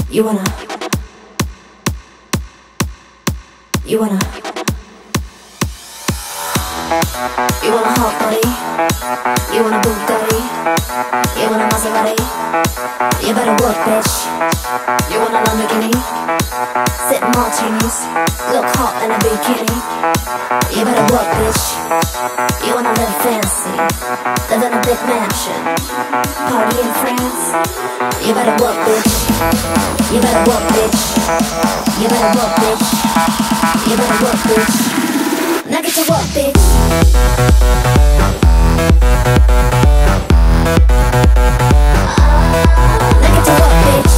You wanna, you wanna, you want a hot body, you want a Bugatti, you want a Maserati, you better work, bitch. You want a Lamborghini, sip martinis, look hot in a bikini. You better work, bitch. You wanna live fancy, live in a big mansion, party in France. You better work, bitch. You better work, bitch. You better work, bitch. You better work, bitch. Now get to work, bitch. Now get to work, bitch.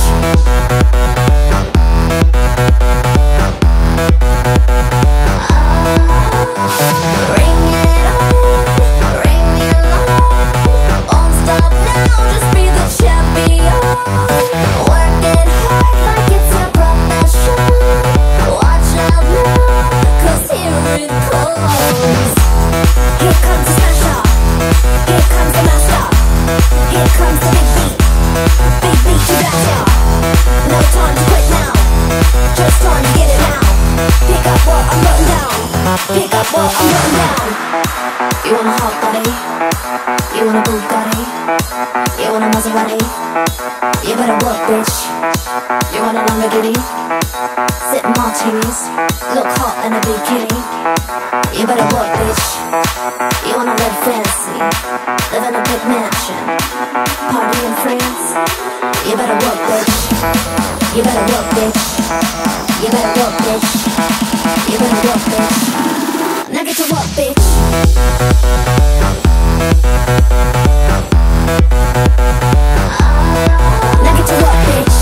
Bring it on, bring me along. Won't stop now, just be the champion. Work it hard like it's your profession. Watch out now, 'cause here it comes. Here comes the smash up, here comes the master, here comes the big beat to blast ya. No time to quit now, just time to get it now. Pick up what I'm putting down, pick up what I'm putting down. You want a hot body, you want a Bugatti, you want a Maserati. You better work, bitch. You want a Lamborghini, sip martinis, look hot in a bikini. You better work, bitch. You wanna live fancy, live in a big mansion, party in France. You better work, bitch. You better work, bitch. You better work, bitch. You better work, bitch. Now get to work, bitch. Now get to work, bitch.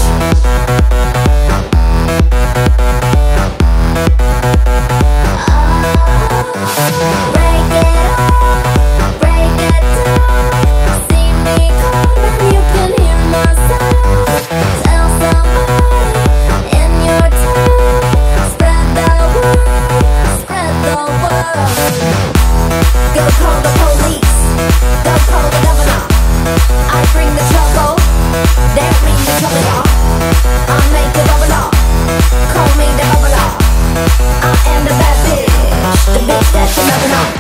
Break it up, break it down. See me coming, you can hear my sound. Tell somebody in your town. Spread the word, spread the word. Go call the police, go call the governor. I bring the trouble, they bring the trouble. I make the bubble up, call me the bubble up. I am the bad bitch, the bitch that you never know.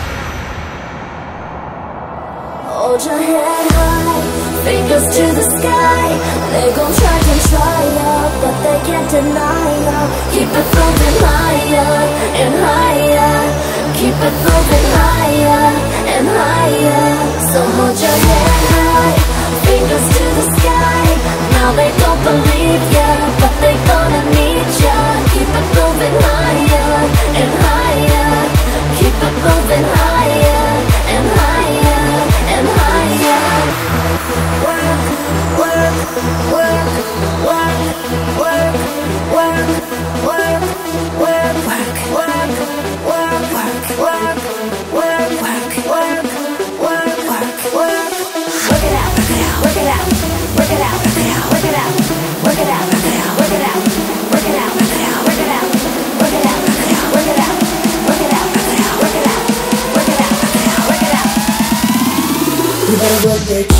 Hold your head high, fingers to the sky. They gon' try ya, but they can't deny ya. Keep it moving higher and higher. Keep it moving higher and higher. So hold your head high, fingers to the sky. Now they don't believe ya, but they gonna need ya. Keep it moving higher and higher. Keep it moving higher and higher and higher. Work, work, work, work, work, work, work, work, work, work, work, work, work, work, work, work, work, work. Work it out, work it out, work it out, work it out, work it out, work it out, work it out, work it out, work it out, work it out, work it out, work it out, work it out, work it out, work it out, work it out. You better work, bitch.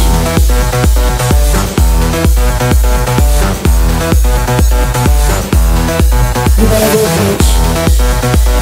You better work, bitch.